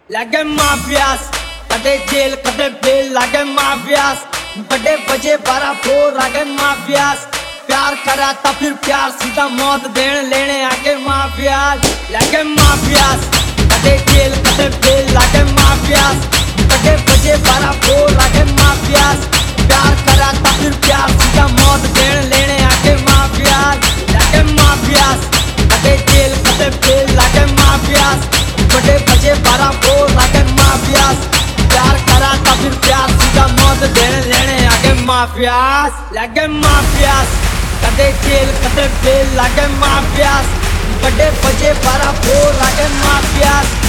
लागे माफियास कदे जेल कदे बेल लागे माफियास बड़े बजे 12 फोर लागे माफियास प्यार करा था फिर प्यार सीधा मौत देने लेने आगे माफियास लागे माफियास कदे जेल कदे बेल लागे माफियास बड़े बजे 12 फोर लागे माफियास प्यार करा था फिर प्यार सीधा मौत देने लेने आगे माफियास लागे माफियास कदे जेल कदे बेल लागे माफियास बड़े बजे 12 फोर लागे माफियास प्यार करा था फिर प्यार सीधा मौत देने लेने आगे माफियास लागे माफियास कदे जेल कदे बेल लागे माफियास बड़े बजे 12 फोर लागे माफियास